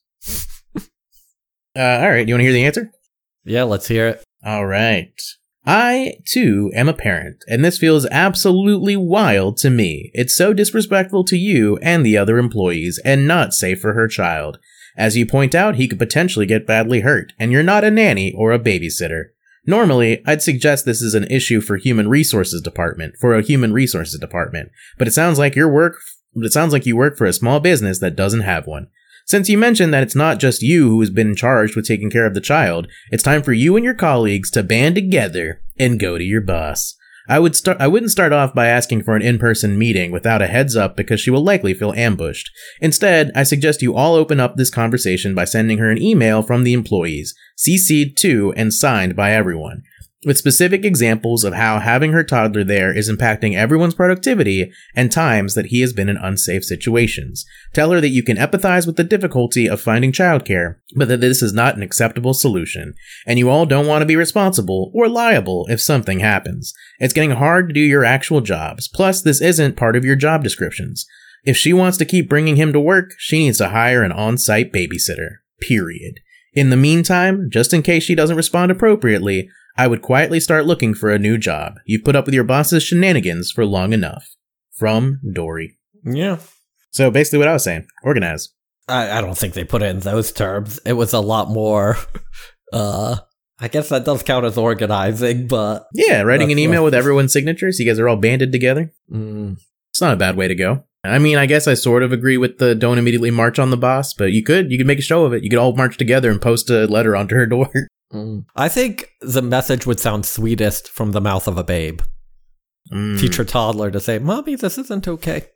S1: uh, all right, you want to hear the answer?
S4: Yeah, let's hear it.
S1: All right. I, too, am a parent, and this feels absolutely wild to me. It's so disrespectful to you and the other employees, and not safe for her child. As you point out, he could potentially get badly hurt, and you're not a nanny or a babysitter. Normally, I'd suggest this is an issue for human resources department, for a human resources department, but it sounds like your work, it sounds like you work for a small business that doesn't have one. Since you mentioned that it's not just you who has been charged with taking care of the child, it's time for you and your colleagues to band together and go to your boss. I would start I wouldn't start off by asking for an in-person meeting without a heads up because she will likely feel ambushed. Instead, I suggest you all open up this conversation by sending her an email from the employees, C C'd to and signed by everyone, with specific examples of how having her toddler there is impacting everyone's productivity and times that he has been in unsafe situations. Tell her that you can empathize with the difficulty of finding childcare, but that this is not an acceptable solution, and you all don't want to be responsible or liable if something happens. It's getting hard to do your actual jobs, plus this isn't part of your job descriptions. If she wants to keep bringing him to work, she needs to hire an on-site babysitter. Period. In the meantime, just in case she doesn't respond appropriately, I would quietly start looking for a new job. You've put up with your boss's shenanigans for long enough. From Dory.
S4: Yeah.
S1: So basically what I was saying, organize.
S4: I, I don't think they put it in those terms. It was a lot more uh I guess that does count as organizing, but
S1: Yeah, writing an
S4: That's
S1: email
S4: rough.
S1: with everyone's signatures. You guys are all banded together.
S4: mm,
S1: It's not a bad way to go. I mean, I guess I sort of agree with the don't immediately march on the boss, but you could. You could make a show of it. You could all march together and post a letter onto her door.
S4: mm. I think the message would sound sweetest from the mouth of a babe.
S1: Mm,
S4: Teach her toddler to say, "Mommy, this isn't okay."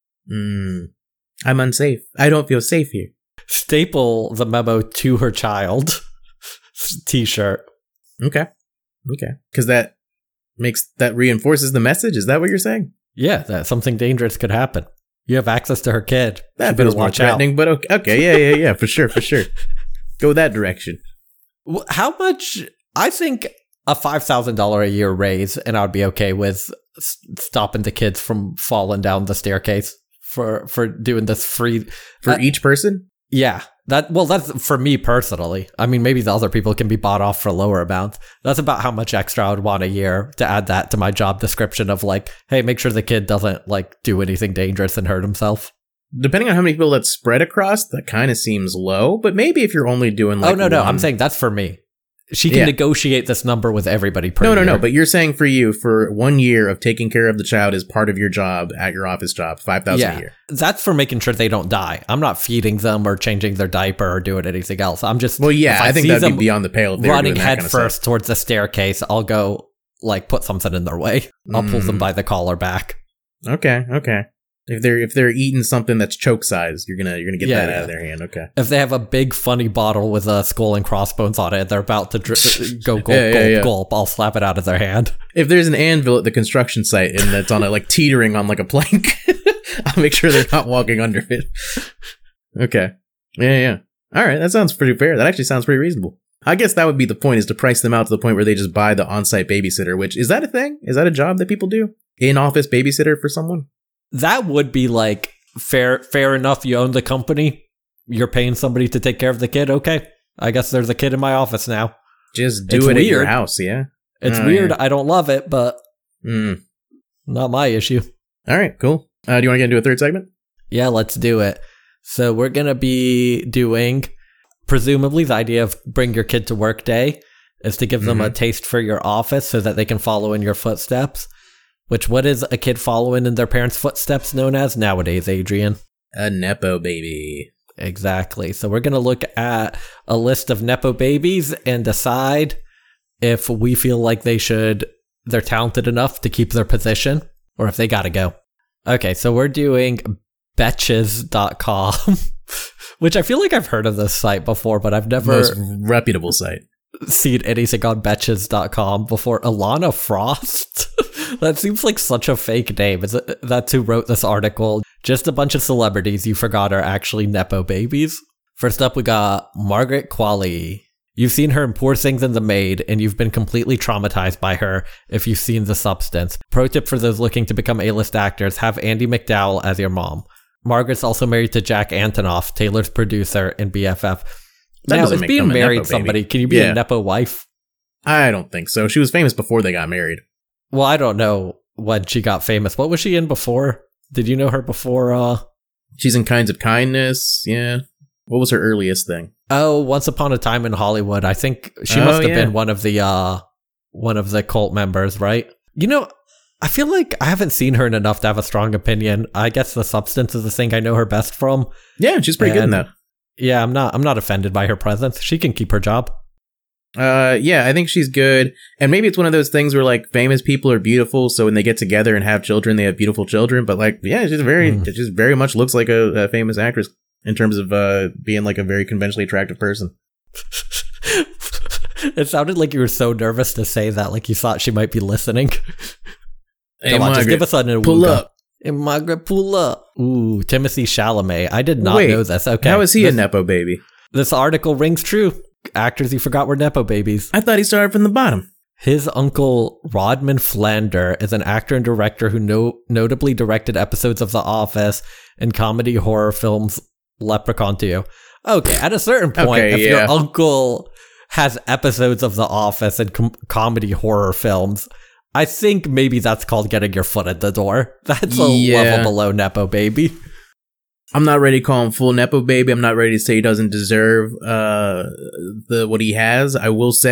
S1: mm. I'm unsafe. I don't feel safe here.
S4: Staple the memo to her child. T-shirt.
S1: Okay. Okay. Because that makes, that reinforces the message? Is that what you're saying?
S4: Yeah, that something dangerous could happen. You have access to her kid.
S1: That
S4: She better
S1: feels more
S4: watch out.
S1: threatening, but okay. Okay, yeah, yeah, yeah, for sure, for sure. Go that direction.
S4: Wh- How much? I think a five thousand dollars a year raise, and I would be okay with s- stopping the kids from falling down the staircase for, for doing this free.
S1: For
S4: Uh,
S1: each person?
S4: Yeah, that well, that's for me personally. I mean, maybe the other people can be bought off for lower amounts. That's about how much extra I would want a year to add that to my job description of like, hey, make sure the kid doesn't like do anything dangerous and hurt himself.
S1: Depending on how many people that's spread across, that kind of seems low. But maybe if you're only doing like
S4: oh no, no,
S1: one-
S4: I'm saying that's for me. She can
S1: Yeah.
S4: negotiate this number with everybody per
S1: No, no,
S4: year.
S1: no. But you're saying for you, for one year of taking care of the child is part of your job at your office job, five thousand
S4: yeah,
S1: a year.
S4: that's for making sure they don't die. I'm not feeding them or changing their diaper or doing anything else. I'm just
S1: Well, yeah,
S4: if
S1: I, think
S4: see
S1: that'd be
S4: them
S1: beyond the pale. If they were
S4: running
S1: doing that
S4: head
S1: kind of
S4: first
S1: stuff.
S4: towards the staircase. I'll go like put something in their way. I'll pull them
S1: Mm.
S4: by the collar back.
S1: Okay, okay. If they're if they're eating something that's choke sized, you're gonna you're gonna get
S4: Yeah,
S1: that out
S4: yeah.
S1: of their hand. Okay.
S4: If they have a big funny bottle with a skull and crossbones on it, they're about to dri- go gulp,
S1: Yeah, yeah,
S4: gulp,
S1: yeah.
S4: gulp. I'll slap it out of their hand.
S1: If there's an anvil at the construction site and that's on a like teetering on like a plank, I'll make sure they're not walking under it. Okay. Yeah, yeah. All right, that sounds pretty fair. That actually sounds pretty reasonable. I guess that would be the point, is to price them out to the point where they just buy the on-site babysitter, which, is that a thing? Is that a job that people do? In-office babysitter for someone?
S4: That would be like fair, fair enough. You own the company. You're paying somebody to take care of the kid. Okay, I guess there's a kid in my office now.
S1: Just do
S4: It's
S1: it at your
S4: weird.
S1: house, yeah?
S4: It's
S1: Oh,
S4: weird.
S1: yeah.
S4: I don't love it, but
S1: Mm.
S4: not my issue.
S1: All right, cool. Uh, do you want to get into a third segment?
S4: Yeah, let's do it. So we're going to be doing, presumably, the idea of bring your kid to work day is to give them a taste for your office so that they can follow in your footsteps. Which, what is a kid following in their parents' footsteps known as nowadays, Adrian?
S1: A Nepo baby.
S4: Exactly. So we're going to look at a list of Nepo babies and decide if we feel like they should, they're talented enough to keep their position or if they got to go. Okay, so we're doing betches dot com, which I feel like I've heard of this site before, but I've never
S1: Most reputable site.
S4: seen anything on betches dot com before. Alana Frost? That seems like such a fake name. Is it, that's who wrote this article. Just a bunch of celebrities you forgot are actually Nepo babies. First up, we got Margaret Qualley. You've seen her in Poor Things and The Maid, and you've been completely traumatized by her if you've seen The Substance. Pro tip for those looking to become A-list actors, have Andy McDowell as your mom. Margaret's also married to Jack Antonoff, Taylor's producer and B F F.
S1: That
S4: now,
S1: doesn't
S4: is
S1: make
S4: being
S1: them a Nepo
S4: married
S1: baby.
S4: somebody, can you be
S1: Yeah.
S4: a Nepo wife?
S1: I don't think so. She was famous before they got married.
S4: Well, I don't know when she got famous. What was she in before? Did you know her before? Uh,
S1: She's in Kinds of Kindness, yeah. What was her earliest thing?
S4: oh, Once Upon a Time in Hollywood. I think she
S1: Oh,
S4: must have
S1: yeah.
S4: been one of the uh, one of the cult members, right? You know, I feel like I haven't seen her in enough to have a strong opinion. I guess The Substance is the thing I know her best from.
S1: Yeah, she's pretty good in
S4: And-
S1: that.
S4: Yeah, I'm not. I'm not offended by her presence. She can keep her job.
S1: Uh, yeah, I think she's good. And maybe it's one of those things where, like, famous people are beautiful, so when they get together and have children, they have beautiful children. But, like, yeah, she's very,
S4: Mm.
S1: it just very much looks like a, a famous actress in terms of uh being, like, a very conventionally attractive person.
S4: It sounded like you were so nervous to say that, like you thought she might be listening.
S1: Hey,
S4: Come on, just
S1: Margaret,
S4: give us a
S1: pull up.
S4: Hey, Margaret, pull up. Ooh, Timothy Chalamet. I did not
S1: Wait,
S4: know this. Okay.
S1: How is he
S4: this,
S1: a Nepo baby?
S4: This article rings true. Actors you forgot were Nepo babies.
S1: I thought he started from the bottom.
S4: His uncle, Rodman Flander, is an actor and director who no- notably directed episodes of The Office and comedy horror films Leprechaun two. Okay, at a certain point,
S1: Okay,
S4: if
S1: yeah.
S4: your uncle has episodes of The Office and com- comedy horror films, I think maybe that's called getting your foot at the door. That's a
S1: Yeah.
S4: level below Nepo baby.
S1: I'm not ready to call him full Nepo baby. I'm not ready to say he doesn't deserve uh the what he has. I will say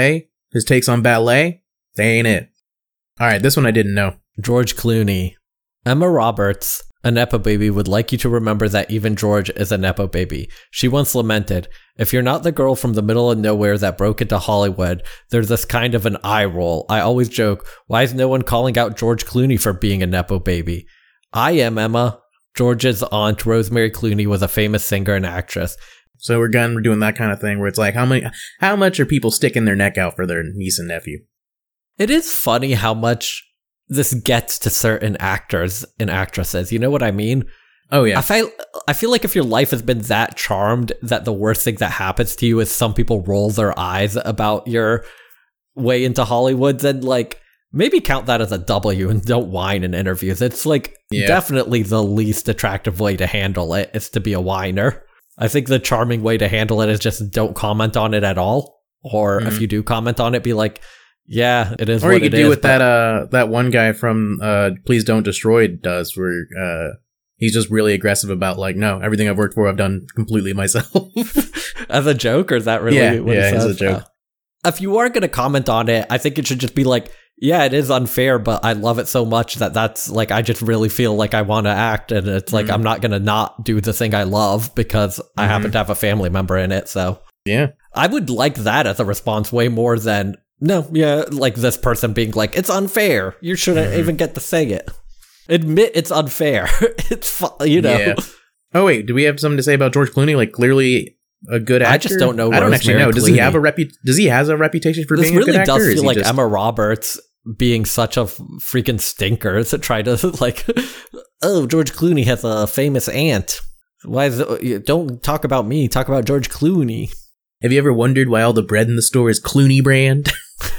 S1: His takes on ballet, they ain't it. All right, this one I didn't know.
S4: George Clooney. Emma Roberts, a Nepo baby, would like you to remember that even George is a Nepo baby. She once lamented, if you're not the girl from the middle of nowhere that broke into Hollywood, there's this kind of an eye roll. I always joke, why is no one calling out George Clooney for being a Nepo baby? I am Emma. George's aunt, Rosemary Clooney, was a famous singer and actress.
S1: So we're done. We're doing that kind of thing where it's like, how many, how much are people sticking their neck out for their niece and nephew?
S4: It is funny how much this gets to certain actors and actresses. You know what I mean?
S1: Oh, yeah.
S4: I feel, I feel like if your life has been that charmed that the worst thing that happens to you is some people roll their eyes about your way into Hollywood, then like maybe count that as a W and don't whine in interviews. It's like
S1: Yeah.
S4: definitely the least attractive way to handle it is to be a whiner. I think the charming way to handle it is just don't comment on it at all. Or if
S1: Mhm.
S4: you do comment on it, be like, yeah, it is
S1: Or
S4: what
S1: you could
S4: it
S1: do
S4: is,
S1: what
S4: but-
S1: that uh that one guy from uh Please Don't Destroy does, where uh he's just really aggressive about like, no, everything I've worked for, I've done completely myself.
S4: As a joke, or is that really
S1: Yeah,
S4: what
S1: yeah,
S4: it
S1: as
S4: says?
S1: a joke.
S4: Uh, if you are going to comment on it, I think it should just be like, yeah, it is unfair, but I love it so much that that's like, I just really feel like I want to act. And it's like,
S1: Mhm.
S4: I'm not going to not do the thing I love because I
S1: Mhm.
S4: happen to have a family member in it. So
S1: Yeah.
S4: I would like that as a response way more than, no, yeah, like this person being like, it's unfair. You shouldn't
S1: Mhm.
S4: even get to say it. Admit it's unfair. It's, fu- you know.
S1: Yeah. Oh wait, do we have something to say about George Clooney? Like clearly a good actor.
S4: I just don't know
S1: I don't actually
S4: Rosemary
S1: know. Does he
S4: Clooney.
S1: have a repu- Does he has a reputation for
S4: This
S1: being
S4: really
S1: a good actor?
S4: does
S1: or is
S4: feel
S1: he
S4: like
S1: just-
S4: Emma Roberts being such a f- freaking stinker to try to like, oh, George Clooney has a famous aunt. Why is it, don't talk about me, talk about George Clooney.
S1: Have you ever wondered why all the bread in the store is Clooney brand?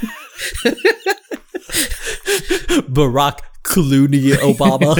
S4: Barack Clooney Obama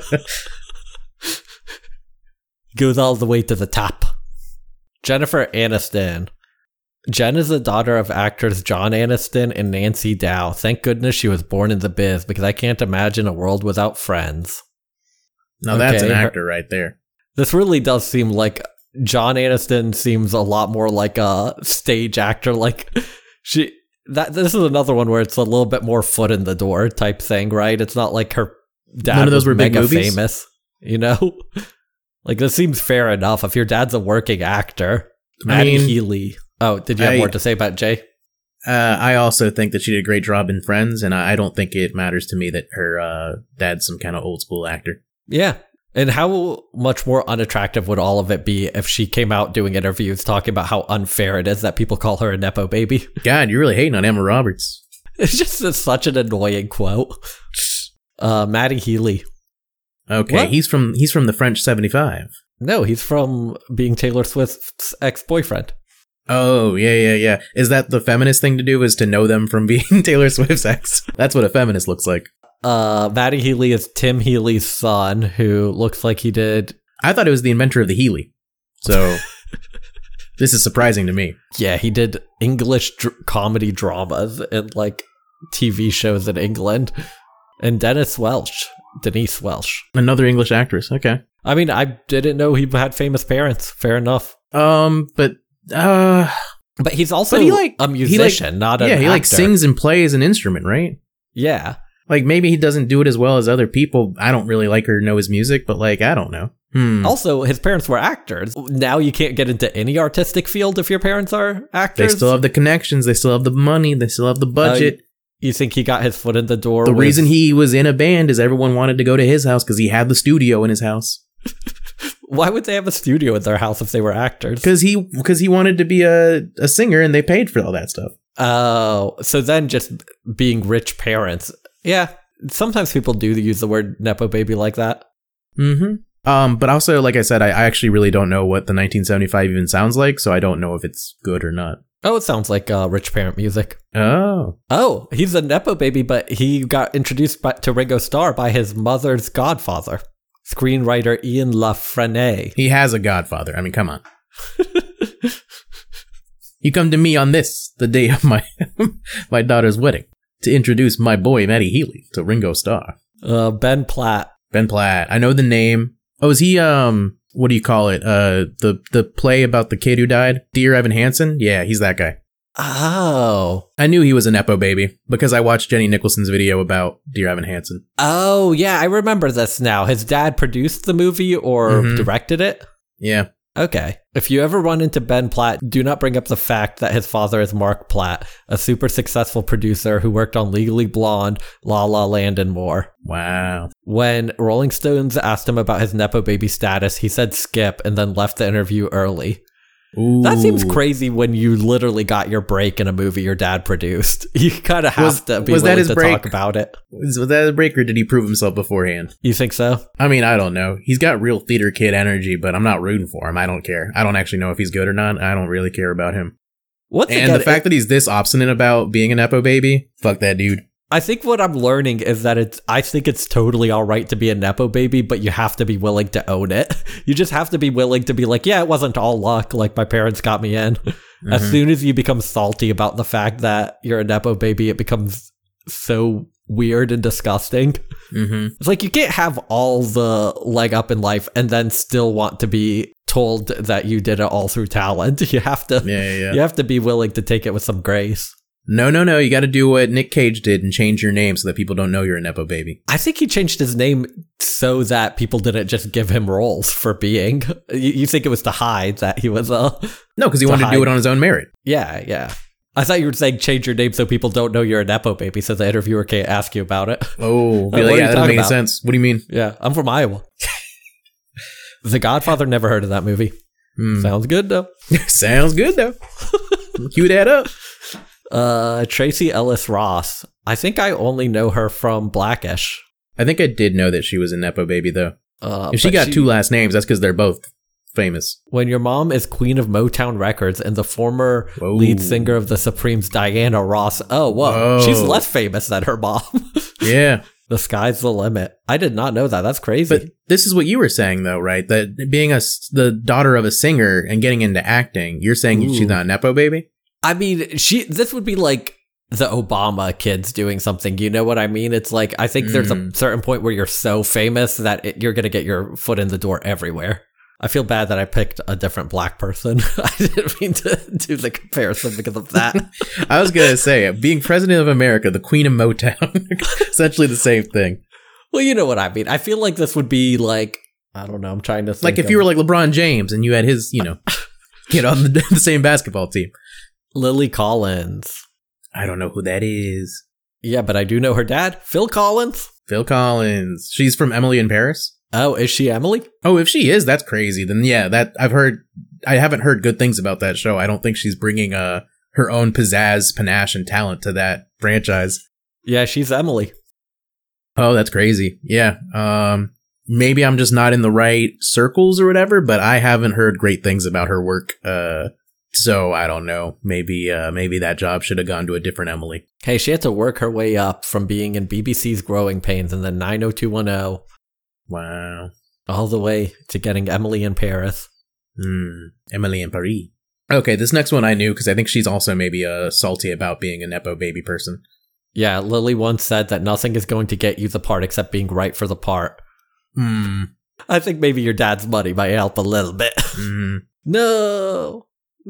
S4: goes all the way to the top. Jennifer Aniston. Jen is the daughter of actors John Aniston and Nancy Dow. Thank goodness she was born in the biz because I can't imagine a world without Friends.
S1: No, that's
S4: Okay,
S1: an
S4: her-
S1: actor right there.
S4: This really does seem like John Aniston seems a lot more like a stage actor. Like she, that this is another one where it's a little bit more foot in the door type thing, right? It's not like her dad
S1: None of those
S4: was
S1: were big
S4: mega
S1: movies?
S4: famous, you know. Like this seems fair enough if your dad's a working actor.
S1: I
S4: Maddie
S1: mean,
S4: Healy. Oh, did you have
S1: I-
S4: more to say about Jay?
S1: Uh, I also think that she did a great job in Friends, and I I don't think it matters to me that her uh, dad's some kind of old school actor.
S4: Yeah. And how much more unattractive would all of it be if she came out doing interviews talking about how unfair it is that people call her a Nepo baby?
S1: God, you're really hating on Emma Roberts.
S4: It's just a, such an annoying quote. Uh, Maddie Healy.
S1: Okay,
S4: What?
S1: he's from he's from the French seventy-five.
S4: No, he's from being Taylor Swift's ex-boyfriend.
S1: Oh, yeah, yeah, yeah. Is that the feminist thing to do, is to know them from being Taylor Swift's ex? That's what a feminist looks like.
S4: Uh, Maddie Healy is Tim Healy's son, who looks like he did.
S1: I thought it was the inventor of the Healy. So, this is surprising to me.
S4: Yeah, he did English dr- comedy dramas and like T V shows in England. And Dennis Welsh, Denise Welsh.
S1: Another English actress. Okay.
S4: I mean, I didn't know he had famous parents. Fair enough.
S1: Um, but, uh,
S4: But he's also
S1: But he, like-
S4: a
S1: he, like-
S4: musician, not an
S1: yeah, he like
S4: actor.
S1: sings and plays an instrument, right?
S4: Yeah.
S1: Like, maybe he doesn't do it as well as other people. I don't really like or know his music, but like, I don't know. Hmm.
S4: Also, his parents were actors. Now you can't get into any artistic field if your parents are actors.
S1: They still have the connections. They still have the money. They still have the budget.
S4: You think he got his foot in the door?
S1: the
S4: with-
S1: reason he was in a band is everyone wanted to go to his house because he had the studio in his house.
S4: Why would they have a studio in their house if they were actors?
S1: Because he because he wanted to be a, a singer and they paid for all that stuff.
S4: Oh, so then just being rich parents. Yeah, sometimes people do use the word Nepo baby like that.
S1: Mm-hmm. Um, but also, like I said, I, I actually really don't know what the nineteen seventy-five even sounds like, so I don't know if it's good or not.
S4: Oh, it sounds like uh, rich parent music.
S1: Oh.
S4: Oh, he's a Nepo baby, but he got introduced by, to Ringo Starr by his mother's godfather, screenwriter Ian LaFrenne.
S1: He has a godfather. I mean, come on. You come to me on this, the day of my my daughter's wedding, to introduce my boy, Matty Healy, to Ringo Starr.
S4: Uh, Ben Platt.
S1: Ben Platt. I know the name. Oh, is he, um, what do you call it? Uh, the, the play about the kid who died? Dear Evan Hansen? Yeah, he's that guy.
S4: Oh.
S1: I knew he was a Nepo baby because I watched Jenny Nicholson's video about Dear Evan Hansen.
S4: Oh, yeah, I remember this now. His dad produced the movie or
S1: Mhm.
S4: directed it?
S1: Yeah.
S4: Okay. If you ever run into Ben Platt, do not bring up the fact that his father is Mark Platt, a super successful producer who worked on Legally Blonde, La La Land, and more.
S1: Wow.
S4: When Rolling Stones asked him about his Nepo baby status, he said skip and then left the interview early.
S1: Ooh.
S4: That seems crazy when you literally got your break in a movie your dad produced. You kind of have
S1: Was-
S4: to be
S1: was that
S4: willing
S1: his
S4: to
S1: break?
S4: talk about it.
S1: Was was that a break or did he prove himself beforehand?
S4: You think so?
S1: I mean, I don't know. He's got real theater kid energy, but I'm not rooting for him. I don't care. I don't actually know if he's good or not. I don't really care about him.
S4: Once
S1: And
S4: again,
S1: the fact that he's this obstinate about being a Nepo baby, fuck that dude.
S4: I think what I'm learning is that it's, I think it's totally all right to be a Nepo baby, but you have to be willing to own it. You just have to be willing to be like, yeah, it wasn't all luck. Like my parents got me in. Mm-hmm. As soon as you become salty about the fact that you're a Nepo baby, it becomes so weird and disgusting.
S1: Mm-hmm.
S4: It's like you can't have all the leg up in life and then still want to be told that you did it all through talent. You have to,
S1: Yeah, yeah, yeah.
S4: you have to be willing to take it with some grace.
S1: No, no, no. You got to do what Nick Cage did and change your name so that people don't know you're a Nepo baby.
S4: I think he changed his name so that people didn't just give him roles for being. You, you think it was to hide that he was a...
S1: No, because he
S4: To
S1: wanted to do
S4: hide.
S1: it on his own merit.
S4: Yeah, yeah. I thought you were saying change your name so people don't know you're a Nepo baby so the interviewer can't ask you about it.
S1: Oh,
S4: What
S1: be
S4: are
S1: like,
S4: you
S1: yeah, that doesn't
S4: talking
S1: make any
S4: about?
S1: sense. What do you mean?
S4: Yeah, I'm from Iowa. The Godfather, never heard of that movie.
S1: Hmm.
S4: Sounds good, though.
S1: Sounds good, though. Cue that up.
S4: Uh, Tracy Ellis Ross. I think I only know her from Blackish.
S1: I think I did know that she was a Nepo baby, though.
S4: Uh,
S1: If she
S4: but
S1: got two last names, that's because they're both famous.
S4: When your mom is queen of Motown Records and the former
S1: Whoa.
S4: lead singer of the Supremes, Diana Ross. Oh, whoa.
S1: Whoa.
S4: She's less famous than her mom.
S1: Yeah.
S4: The sky's the limit. I did not know that. That's crazy.
S1: But this is what you were saying, though, right? That being a, s- the daughter of a singer and getting into acting, you're saying
S4: Ooh.
S1: she's not a Nepo baby?
S4: I mean, she. This would be like the Obama kids doing something. You know what I mean? It's like, I think there's a
S1: Mm.
S4: certain point where you're so famous that it, you're going to get your foot in the door everywhere. I feel bad that I picked a different black person. I didn't mean to do the comparison because of that.
S1: I was going to say, being president of America, the queen of Motown, essentially the same thing.
S4: Well, you know what I mean. I feel like this would be like, I don't know. I'm trying to think
S1: Like if
S4: of
S1: you were like LeBron James and you had his, you know, kid on the, the same basketball team.
S4: Lily Collins.
S1: I don't know who that is.
S4: Yeah, but I do know her dad, Phil Collins.
S1: Phil Collins. She's from Emily in Paris.
S4: Oh, is she Emily?
S1: Oh, if she is, that's crazy. Then yeah, that I've heard. I haven't heard good things about that show. I don't think she's bringing uh her own pizzazz, panache, and talent to that franchise.
S4: Yeah, she's Emily.
S1: Oh, that's crazy. Yeah. Um, maybe I'm just not in the right circles or whatever, but I haven't heard great things about her work. Uh, so I don't know. Maybe uh maybe that job should have gone to a different Emily.
S4: Hey, she had to work her way up from being in B B C's Growing Pains and then nine oh two one oh
S1: Wow.
S4: all the way to getting Emily in Paris.
S1: Hmm. Emily in Paris. Okay, this next one I knew because I think she's also maybe uh salty about being a Nepo baby person.
S4: Yeah, Lily once said that nothing is going to get you the part except being right for the part.
S1: Hmm.
S4: I think maybe your dad's money might help a little bit.
S1: Hmm.
S4: No,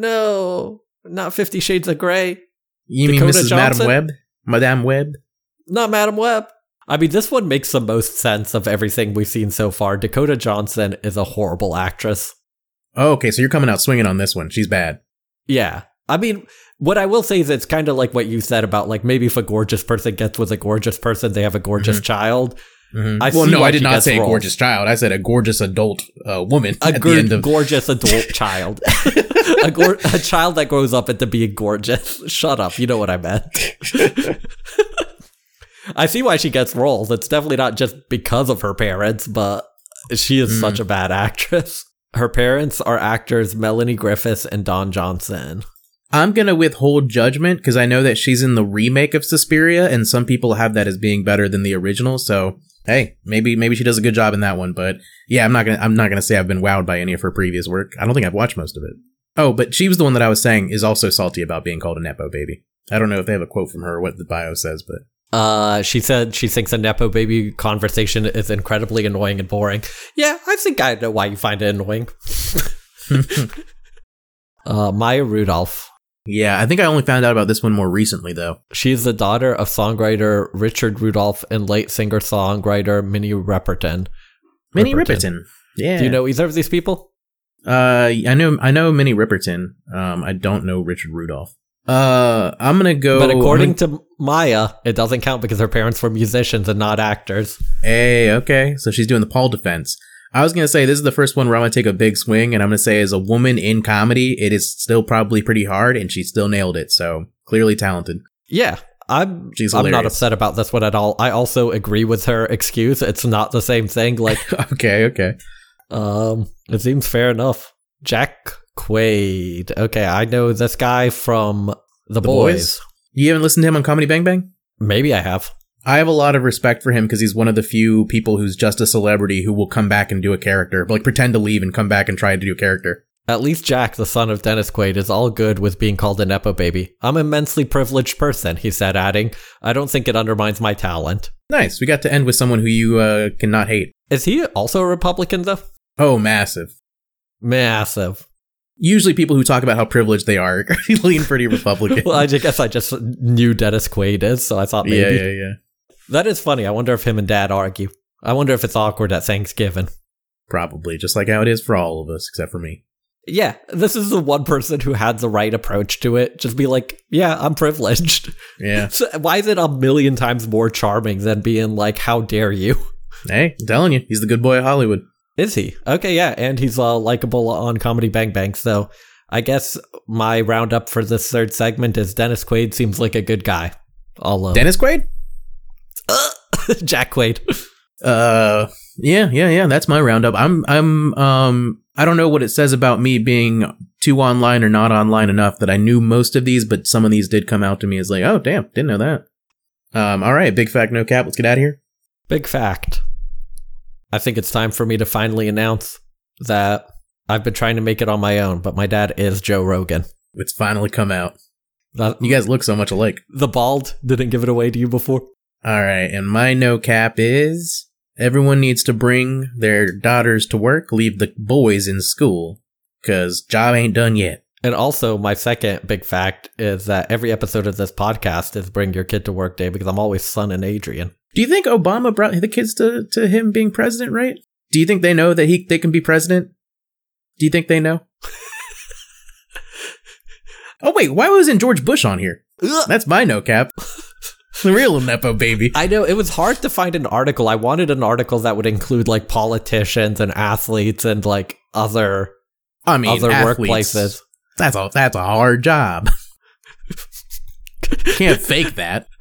S4: no, not Fifty Shades of Grey.
S1: You
S4: Dakota
S1: mean Missus
S4: Johnson?
S1: Madam Web? Madame Web?
S4: Not Madam Web. I mean, this one makes the most sense of everything we've seen so far. Dakota Johnson is a horrible actress.
S1: Oh, okay, so you're coming out swinging on this one. She's bad.
S4: Yeah. I mean, what I will say is it's kind of like what you said about, like, maybe if a gorgeous person gets with a gorgeous person, they have a gorgeous
S1: Mhm.
S4: child.
S1: Mhm.
S4: I
S1: well,
S4: see
S1: no,
S4: why
S1: I did
S4: she
S1: not
S4: gets
S1: say a
S4: roles.
S1: gorgeous child. I said a gorgeous adult uh, woman
S4: A
S1: at
S4: good,
S1: the end of.
S4: gorgeous adult child. a, gor- a child that grows up into being gorgeous. Shut up. You know what I meant. I see why she gets roles. It's definitely not just because of her parents, but she is
S1: Mm.
S4: such a bad actress. Her parents are actors Melanie Griffiths and Don Johnson.
S1: I'm gonna withhold judgment because I know that she's in the remake of Suspiria, and some people have that as being better than the original. So hey, maybe maybe she does a good job in that one. But yeah, I'm not gonna I'm not gonna say I've been wowed by any of her previous work. I don't think I've watched most of it. Oh, but she was the one that I was saying is also salty about being called a Nepo baby. I don't know if they have a quote from her or what the bio says, but
S4: Uh, she said she thinks a Nepo baby conversation is incredibly annoying and boring. Yeah, I think I know why you find it annoying. uh, Maya Rudolph.
S1: Yeah, I think I only found out about this one more recently, though.
S4: She's the daughter of songwriter Richard Rudolph and late singer-songwriter Minnie Riperton.
S1: Minnie Riperton. Yeah.
S4: Do you know either of these people?
S1: Uh, I know, I know Minnie Riperton. Um, I don't know Richard Rudolph. Uh, I'm gonna go.
S4: But according
S1: gonna,
S4: to Maya, it doesn't count because her parents were musicians and not actors.
S1: Hey, okay. So she's doing the Paul defense. I was gonna say this is the first one where I'm gonna take a big swing, and I'm gonna say as a woman in comedy, it is still probably pretty hard, and she still nailed it. So clearly talented.
S4: Yeah, I'm.
S1: She's
S4: I'm not
S1: hilarious.
S4: upset about this one at all. I also agree with her excuse. It's not the same thing. Like,
S1: okay, okay.
S4: um, it seems fair enough. Jack Quaid. Okay, I know this guy from The,
S1: The
S4: Boys.
S1: Boys? You haven't listened to him on Comedy Bang Bang?
S4: Maybe I have.
S1: I have a lot of respect for him because he's one of the few people who's just a celebrity who will come back and do a character, like pretend to leave and come back and try to do a character.
S4: At least Jack, the son of Dennis Quaid, is all good with being called a Nepo baby. I'm an immensely privileged person, he said, adding, I don't think it undermines my talent.
S1: Nice. We got to end with someone who you uh, cannot hate.
S4: Is he also a Republican, though?
S1: Oh, massive.
S4: Massive.
S1: Usually people who talk about how privileged they are lean pretty Republican.
S4: Well, I ju- guess I just knew Dennis Quaid is, so I thought maybe.
S1: Yeah, yeah, yeah.
S4: That is funny. I wonder if him and Dad argue. I wonder if it's awkward at Thanksgiving.
S1: Probably, just like how it is for all of us, except for me.
S4: Yeah, this is the one person who had the right approach to it. Just be like, yeah, I'm privileged.
S1: Yeah.
S4: So why is it a million times more charming than being like, how dare you?
S1: Hey, I'm telling you, he's the good boy of Hollywood.
S4: Is he? Okay, yeah, and he's uh, likable on Comedy Bang Bang, so I guess my roundup for this third segment is Dennis Quaid seems like a good guy. Although
S1: Dennis Quaid?
S4: Jack Quaid.
S1: Uh, yeah, yeah, yeah. That's my roundup. I'm, I'm, um, I don't know what it says about me being too online or not online enough that I knew most of these, but some of these did come out to me as like, oh, damn, didn't know that. Um, all right, big fact, no cap. Let's get out of here.
S4: Big fact. I think it's time for me to finally announce that I've been trying to make it on my own, but my dad is Joe Rogan.
S1: It's finally come out.
S4: That,
S1: You guys look so much alike.
S4: the bald didn't give it away to you before?
S1: All right, and my no cap is everyone needs to bring their daughters to work, leave the boys in school, because job ain't done yet.
S4: And also, my second big fact is that every episode of this podcast is Bring Your Kid to Work Day because I'm always son and Adrian.
S1: Do you think Obama brought the kids to, to him being president, right? Do you think they know that he they can be president? Do you think they know? Oh, wait, why wasn't George Bush on here? That's my no cap. The real Nepo baby.
S4: I know, it was hard to find an article. I wanted an article that would include, like, politicians and athletes and, like, other,
S1: I mean,
S4: other
S1: athletes,
S4: workplaces.
S1: That's a, that's a hard job. Can't fake that.